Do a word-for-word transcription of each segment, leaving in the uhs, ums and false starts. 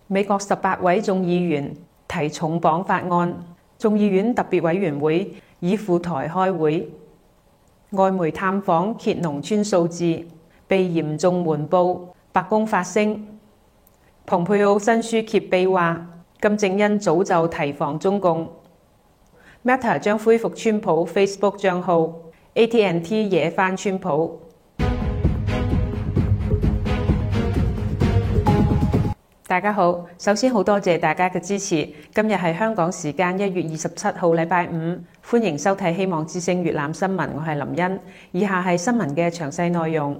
美國十八位眾議員提重磅法案，眾議院特別委員會已赴台開會。外媒探訪揭農村數字被嚴重瞞報，白宮發聲。蓬佩奧新書揭秘話，金正恩早就提防中共。Meta 將恢復川普 Facebook 帳號 ，A T and T 惹翻川普。大家好，首先好多謝大家嘅支持。今日係香港時間一月二十七號，禮拜五，歡迎收睇希望之聲粵覽新聞，我係林茵。以下係新聞嘅詳細內容。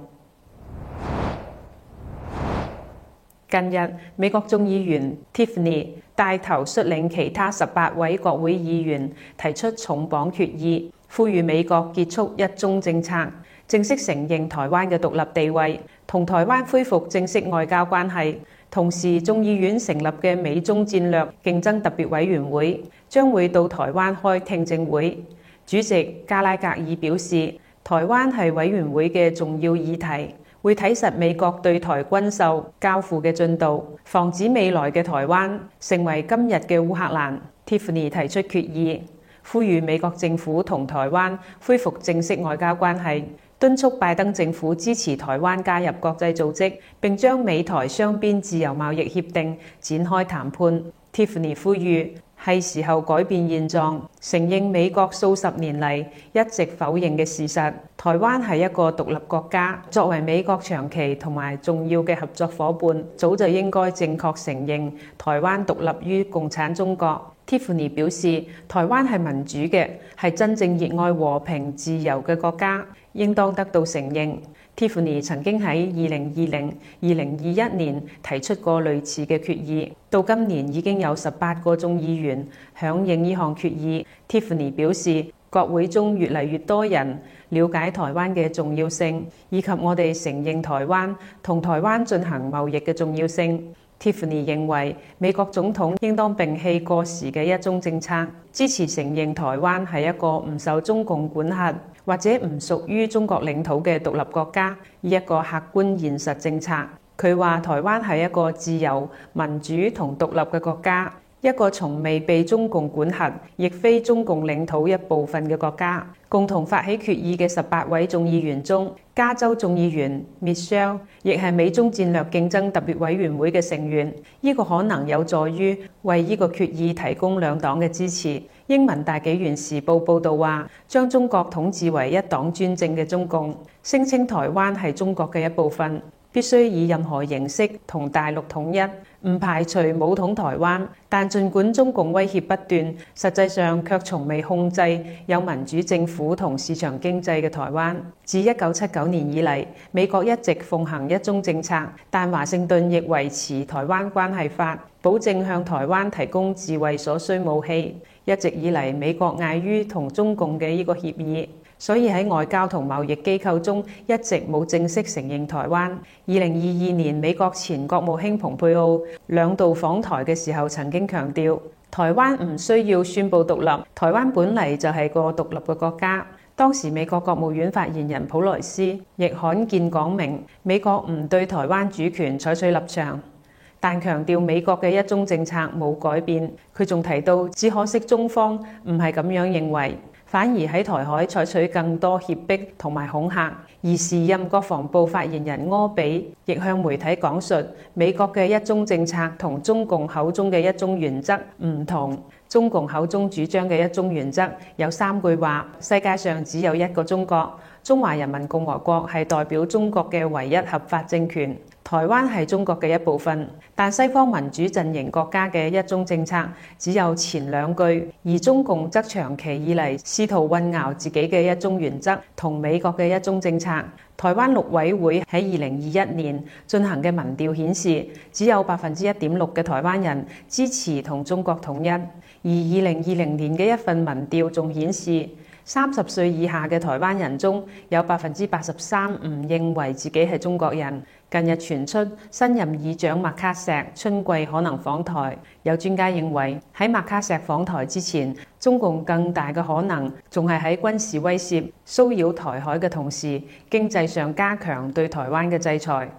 近日，美國眾議員 Tiffany 帶頭率領其他十八位國會議員提出重磅決議，呼籲美國結束一中政策，正式承認台灣嘅獨立地位，同台灣恢復正式外交關係。同時，眾議院成立嘅美中戰略競爭特別委員會將會到台灣開聽證會。主席加拉格爾表示，台灣係委員會嘅重要議題，會睇實美國對台軍售交付嘅進度，防止未來嘅台灣成為今日嘅烏克蘭。Tiffany 提出決議，呼籲美國政府同台灣恢復正式外交關係，敦促拜登政府支持台灣加入國際組織，並將美台雙邊自由貿易協定展開談判。Tiffany 呼籲係時候改變現狀，承認美國數十年嚟一直否認嘅事實，台灣係一個獨立國家，作為美國長期同埋重要嘅合作夥伴，早就應該正確承認台灣獨立於共產中國。Tiffany 表示，台灣係民主嘅，係真正熱愛和平自由嘅國家，應當得到承認。Tiffany 曾經喺二零二零、二零二一年提出過類似嘅決議，到今年已經有十八個眾議員響應呢項決議。Tiffany 表示，國會中越嚟越多人了解台灣嘅重要性，以及我哋承認台灣同台灣進行貿易嘅重要性。Tiffany 認為美國總統應當摒棄過時嘅一中政策，支持承認台灣係一個唔受中共管轄或者唔屬於中國領土嘅獨立國家，以一個客觀現實政策。佢話台灣係一個自由、民主同獨立嘅國家，一個從未被中共管轄，亦非中共領土一部分嘅國家。共同發起決議嘅十八位眾議員中，加州眾議員 Michelle 亦係美中戰略競爭特別委員會嘅成員。呢個可能有助於為呢個決議提供兩黨嘅支持。英文大紀元時報報導話，將中國統治為一黨專政嘅中共，聲稱台灣係中國嘅一部分，必須以任何形式同大陸統一，唔排除武統台灣。但儘管中共威脅不斷，實際上卻從未控制有民主政府同市場經濟嘅台灣。自一九七九年以嚟，美國一直奉行一中政策，但華盛頓亦維持台灣關係法，保證向台灣提供自衛所需武器。一直以嚟，美國礙於同中共嘅呢個協議，所以喺外交同貿易機構中一直冇正式承認台灣。二零二二年，美國前國務卿蓬佩奧兩度訪台嘅時候曾經強調，台灣唔需要宣布獨立，台灣本嚟就係個獨立嘅國家。當時美國國務院發言人普萊斯亦罕見講明，美國唔對台灣主權採取立場，但強調美國嘅一中政策冇改變。佢仲提到，只可惜中方唔係咁樣認為，反而喺台海採取更多脅迫同埋恐嚇。而時任國防部發言人柯比亦向媒體講述，美國嘅一中政策同中共口中嘅一中原則唔同。中共口中主張嘅一中原則有三句話：世界上只有一個中國，中華人民共和國係代表中國嘅唯一合法政權，台灣係中國嘅一部分。但西方民主陣營國家嘅一中政策只有前兩句，而中共則長期以嚟試圖混淆自己嘅一中原則同美國嘅一中政策。台灣陸委會喺二零二一年進行嘅民調顯示，只有百分之一點六嘅台灣人支持同中國統一。而二零二零年嘅一份民調仲顯示，三十歲以下嘅台灣人中有百分之八十三唔認為自己係中國人。近日傳出新任議長麥卡錫春季可能訪台，有專家認為喺麥卡錫訪台之前，中共更大嘅可能仲係喺軍事威脅、騷擾台海嘅同時，經濟上加強對台灣嘅制裁。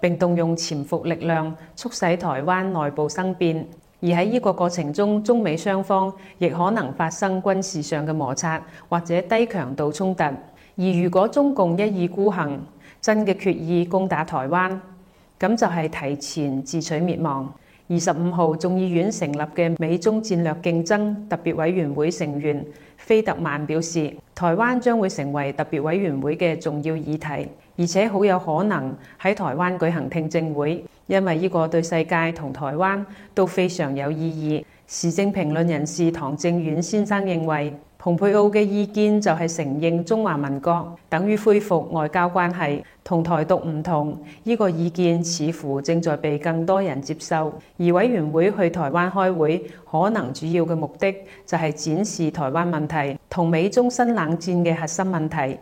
並動用潛伏力量促使台灣內部生變。而喺呢個過程中，中美雙方亦可能發生軍事上嘅摩擦或者低強度衝突。而如果中共一意孤行，真嘅決意攻打台灣，咁就係提前自取滅亡。二十五號，眾議院成立嘅美中戰略競爭特別委員會成員菲特曼表示，台灣將會成為特別委員會嘅重要議題，而且好有可能喺台灣舉行聽證會，因為呢個對世界同台灣都非常有意義。時政評論人士唐正遠先生認為，蓬佩奧嘅意見就係承認中華民國等於恢復外交關係，同台獨唔同。呢個意見似乎正在被更多人接受。而委員會去台灣開會，可能主要嘅目的就係展示台灣問題同美中新冷戰嘅核心問題。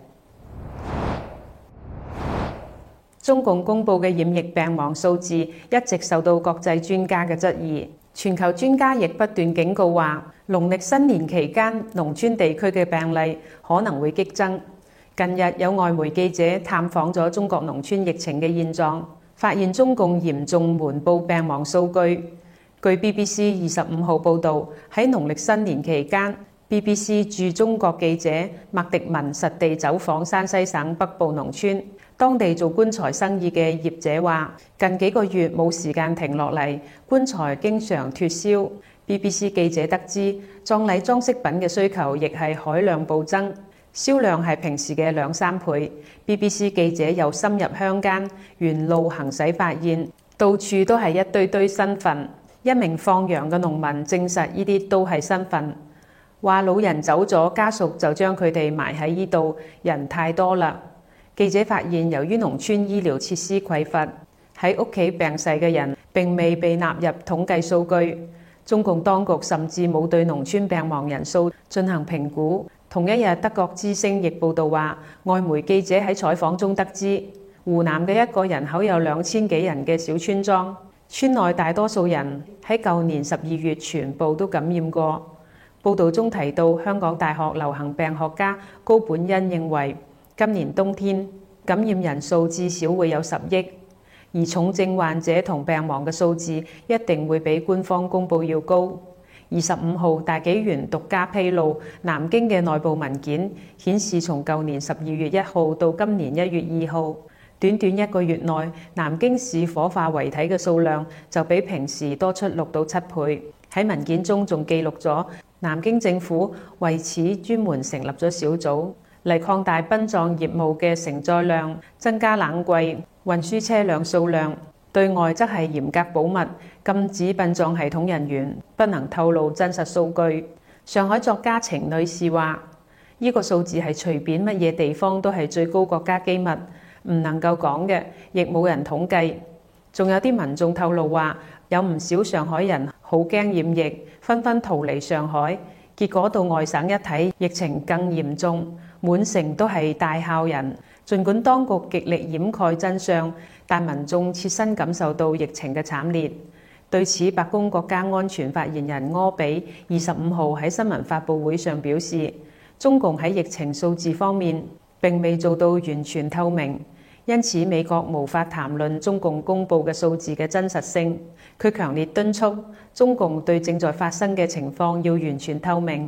中共公布嘅染疫病亡數字一直受到國際專家嘅質疑，全球專家亦不斷警告話，農曆新年期間農村地區嘅病例可能會激增。近日有外媒記者探訪咗中國農村疫情嘅現狀，發現中共嚴重瞞報病亡數據。據 B B C 二十五號報導，喺農曆新年期間， B B C 駐中國記者麥迪文實地走訪山西省北部農村。當地做棺材生意嘅業者話，近幾個月冇時間停落嚟，棺材經常脫銷。B B C 記者得知，葬禮裝飾品嘅需求亦係海量暴增，銷量係平時嘅兩三倍。B B C 記者又深入鄉間，沿路行駛，發現到處都係一堆堆新墳。一名放羊嘅農民證實呢啲都係新墳，話老人走咗，家屬就將佢哋埋喺呢度，人太多啦。記者發現，由於農村醫療設施匱乏，喺屋企病逝嘅人並未被納入統計數據。中共當局甚至冇對農村病亡人數進行評估。同一日，德國之聲亦報導話，外媒記者喺採訪中得知，湖南嘅一個人口有兩千幾人嘅小村莊，村內大多數人喺舊年十二月全部都感染過。報導中提到，香港大學流行病學家高本恩認為，今年冬天感染人數至少會有十億，而重症患者同病亡嘅數字一定會比官方公佈要高。二十五號，大紀元獨家披露南京嘅內部文件，顯示從舊年十二月一號到今年一月二號，短短一個月內，南京市火化遺體嘅數量就比平時多出六到七倍。喺文件中仲記錄咗南京政府為此專門成立咗小組，嚟擴大殯葬業務嘅承載量，增加冷櫃、運輸車輛數量。對外則係嚴格保密，禁止殯葬系統人員不能透露真實數據。上海作家程女士話：呢個數字係隨便乜嘢地方都係最高國家機密，唔能夠講嘅，亦冇人統計。仲有啲民眾透露話，有唔少上海人好驚染疫，紛紛逃離上海。結果到外省一睇，疫情更嚴重，滿城都係大校人。儘管當局極力掩蓋真相，但民眾切身感受到疫情嘅慘烈。對此，白宮國家安全發言人柯比二十五號喺新聞發佈會上表示，中共喺疫情數字方面並未做到完全透明，因此美國無法談論中共公佈嘅數字嘅真實性。佢強烈敦促中共對正在發生嘅情況要完全透明。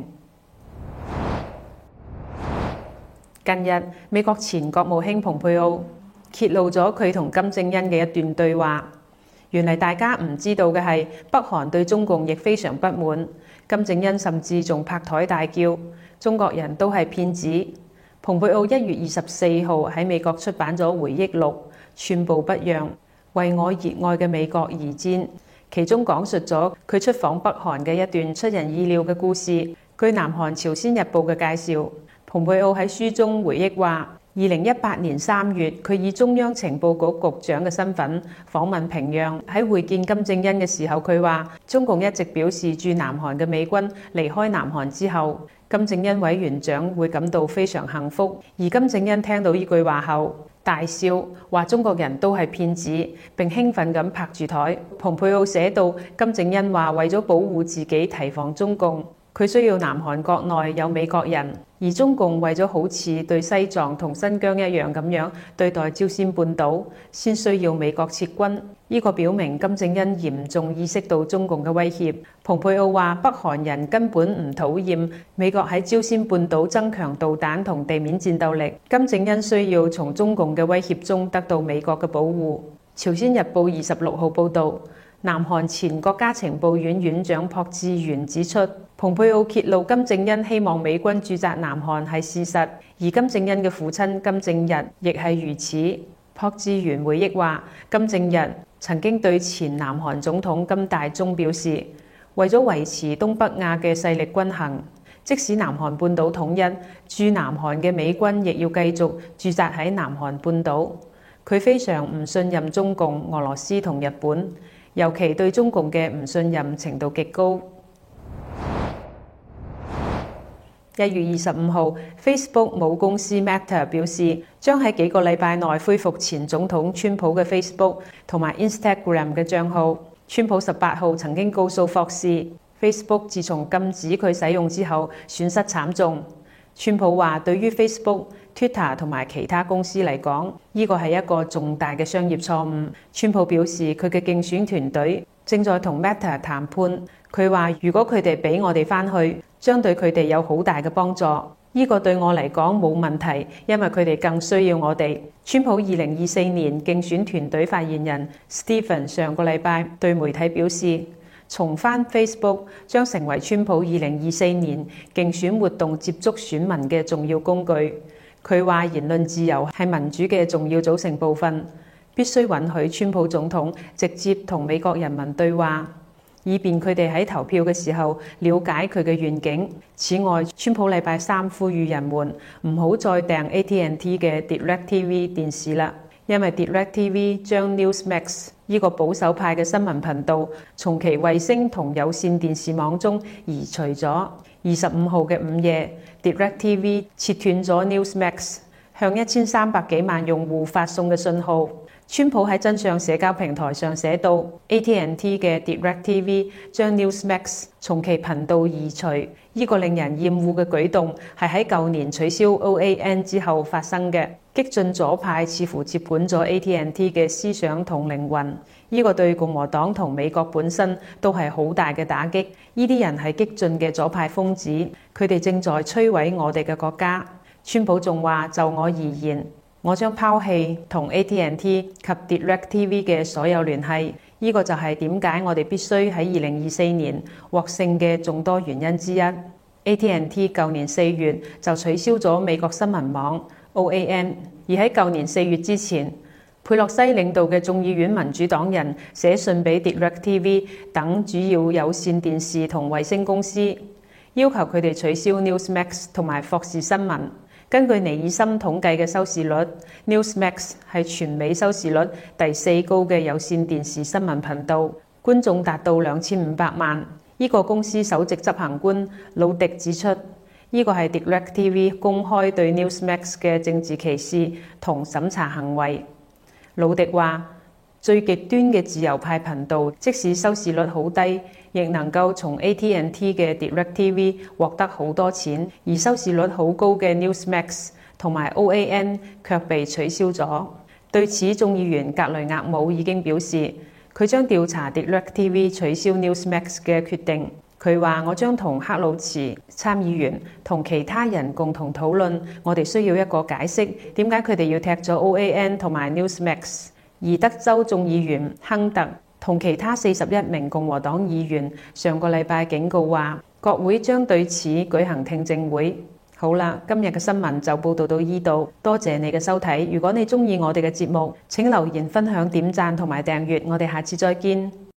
近日，美國前國務卿蓬佩奧揭露咗佢同金正恩嘅一段對話。原嚟大家唔知道嘅係，北韓對中共亦非常不滿。金正恩甚至仲拍台大叫：中國人都係騙子。蓬佩奧一月二十四號喺美國出版咗回憶錄《寸步不讓》，為我熱愛嘅美國而戰。其中講述咗佢出訪北韓嘅一段出人意料嘅故事。據南韓朝鮮日報嘅介紹，蓬佩奧喺書中回憶話，二零一八年三月，佢以中央情報局局長嘅身份訪問平壤。喺會見金正恩嘅時候，佢話中共一直表示駐南韓嘅美軍離開南韓之後，金正恩委員長會感到非常幸福。而金正恩聽到呢句話後大笑，話中國人都係騙子，並興奮咁拍住台。蓬佩奧寫到，金正恩話為咗保護自己，提防中共， 佢需要南韓國內有美國人，而中共為咗好似對西藏同新疆一樣咁樣對待朝鮮半島，先需要美國撤軍。呢個表明金正恩嚴重意識到中共嘅威脅。蓬佩奧話：北韓人根本唔討厭美國喺朝鮮半島增強導彈同地面戰鬥力。金正恩需要從中共嘅威脅中得到美國嘅保護。朝鮮日報二十六號報導，南韓前國家情報院院長朴智元指出，蓬佩奧揭露金正恩希望美軍駐紮南韓係事實，而金正恩嘅父親金正日亦係如此。朴智元回憶話，金正日曾經對前南韓總統金大中表示，為咗維持東北亞嘅勢力均衡，即使南韓半島統一，駐南韓嘅美軍亦要繼續駐紮喺南韓半島。佢非常唔信任中共、俄羅斯同日本，尤其對中共嘅唔信任程度極高。一月二十五號 ，Facebook 母公司 Meta 表示，將喺幾個禮拜內恢復前總統川普嘅 Facebook 同埋 Instagram 嘅帳號。川普十八號曾經告訴霍士 ，Facebook 自從禁止佢使用之後，損失慘重。川普話：對於 Facebook、Twitter 同埋其他公司嚟講，呢個係一個重大嘅商業錯誤。川普表示，佢嘅競選團隊正在同 Meta 談判。佢話：如果佢哋俾我哋返去，將對佢哋有好大嘅幫助。呢個對我嚟講冇問題，因為佢哋更需要我哋。川普二零二四年競選團隊發言人 Stephen 上個禮拜對媒體表示，重返 Facebook 將成為川普二零二四年競選活動接觸選民嘅重要工具。佢話言論自由係民主嘅重要組成部分，必須允許川普總統直接同美國人民對話，以便佢哋喺投票嘅時候了解佢嘅願景。此外，川普禮拜三呼籲人們唔好再訂 A T and T 嘅 DirecTV 電視啦，因為 DirecTV 將 Newsmax 呢個保守派嘅新聞頻道從其衛星同有線電視網中移除咗。二十五號嘅午夜 ，DirecTV 切斷咗 Newsmax 向一千三百幾萬用戶發送嘅信號。川普喺真相社交平台上寫到 ，A T and T 嘅 DirecTV 將 Newsmax 從其頻道移除，呢個令人厭惡嘅舉動係喺舊年取消 O A N 之後發生嘅。激進左派似乎接管咗 A T and T 嘅思想同靈魂，呢個對共和黨同美國本身都係好大嘅打擊。呢啲人係激進嘅左派瘋子，佢哋正在摧毀我哋嘅國家。川普仲話：就我而言，我將拋棄同 A T and T 及 DirecTV 嘅所有聯繫。呢個就係點解我哋必須喺二零二四年獲勝嘅眾多原因之一。A T and T 舊年四月就取消咗美國新聞網 O A N， 而喺舊年四月之前，佩洛西領導嘅眾議院民主黨人寫信俾 DirecTV 等主要有線電視同衛星公司，要求佢哋取消 Newsmax 同埋霍士新聞。根據尼爾森統計嘅收視率 ，Newsmax 係全美收視率第四高嘅有線電視新聞頻道，觀眾達到兩千五百萬。呢個公司首席執行官魯迪指出，呢個係 DirecTV 公開對 Newsmax 嘅政治歧視同審查行為。魯迪話：最極端嘅自由派頻道，即使收視率好低，亦能夠從 A T and T 嘅 DirecTV 獲得好多錢，而收視率好高嘅 Newsmax 同埋 O A N 卻被取消咗。對此，眾議員格雷厄姆已經表示，佢將調查 DirecTV 取消 Newsmax 嘅決定。佢話：我將同克魯茨參議員同其他人共同討論，我哋需要一個解釋，點解佢哋要踢咗 O A N 同埋 Newsmax。而德州眾議員亨特同其他四十一名共和黨議員上個禮拜警告話，國會將對此舉行聽證會。好啦，今日嘅新聞就報道到呢度，多謝你嘅收睇。如果你鍾意我哋嘅節目，請留言分享、點讚同埋訂閱。我哋下次再見。